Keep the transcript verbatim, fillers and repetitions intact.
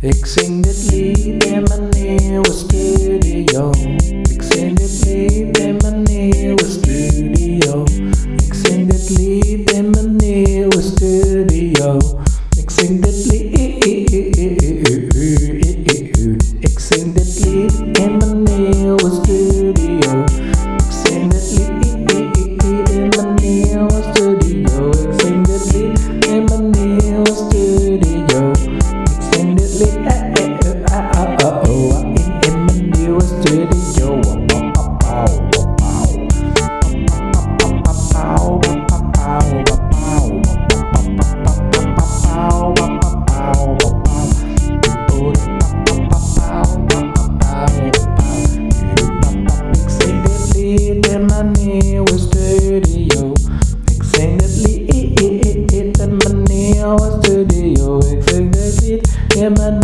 Extendedly, them a new studio. Extendedly, them a new studio. Extendedly, them a new studio. Extendedly, extendedly, them a new studio. Extendedly, them a new studio. Extendedly, them a new studio. Extendedly, eh, eh, eh, ah, ah, ah, oh, in in my new studio. Extendedly, them a new studio. Extendedly, them a new studio. Extendedly, them a